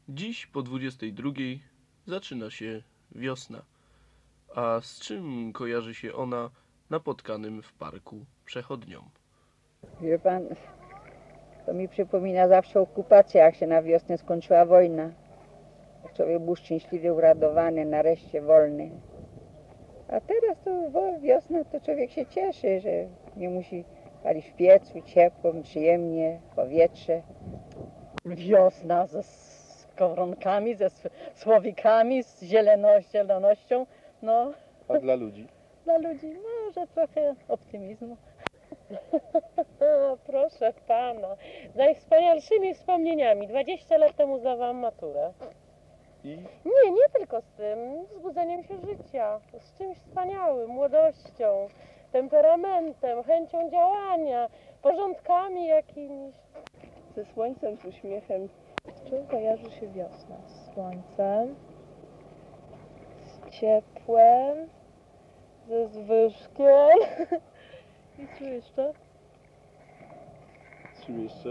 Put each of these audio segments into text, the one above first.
Dziś po 22 zaczyna się wiosna. A z czym kojarzy się ona napotkanym w parku przechodniom? Wie pan, to mi przypomina zawsze okupację, jak się na wiosnę skończyła wojna. Jak człowiek był szczęśliwie uradowany, nareszcie wolny. A teraz to wiosna, to człowiek się cieszy, że nie musi palić w piecu, ciepło, przyjemnie, powietrze. Wiosna ze skowronkami, ze słowikami, z zielonością, no. A dla ludzi? Dla ludzi może trochę optymizmu. Proszę pana, z najwspanialszymi wspomnieniami. 20 lat temu zdawałam maturę. I? Nie tylko z tym, wzbudzeniem się życia, z czymś wspaniałym, młodością, temperamentem, chęcią działania, porządkami jakimiś. Ze słońcem, z uśmiechem. Z czym kojarzy się wiosna? Z słońcem, z ciepłem, ze zwyżkiem. I co jeszcze? Z czym jeszcze?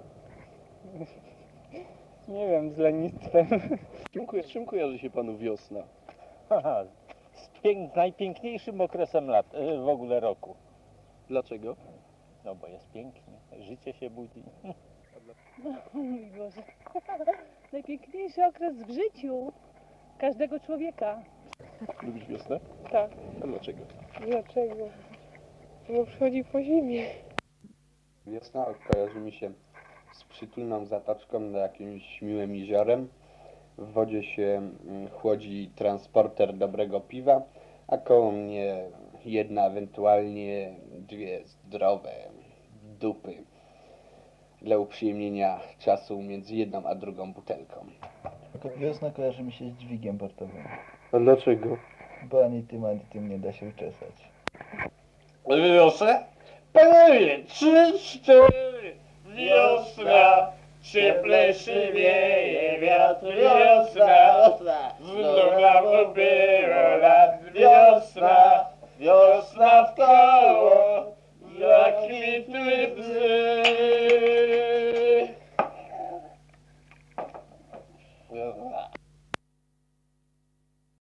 Nie wiem, z lenistwem. Z czym kojarzy się panu wiosna? Aha, z najpiękniejszym okresem w ogóle roku. Dlaczego? No bo jest pięknie, życie się budzi. O mój Boże. Najpiękniejszy okres w życiu każdego człowieka. Lubisz wiosnę? Tak. A dlaczego? Dlaczego? Bo przychodzi po zimie. Wiosna kojarzy mi się z przytulną zatoczką na jakimś miłym jeziorem. W wodzie się chłodzi transporter dobrego piwa, a koło mnie jedna, ewentualnie dwie zdrowe dupy dla uprzyjemnienia czasu między jedną a drugą butelką. Wiosna kojarzy mi się z dźwigiem portowym, A dlaczego? bo ani tym nie da się uczesać. Wiosnę? Panowie, 3, 4, wiosna, cieplejszy wieje wiatr, wiosna, znów nam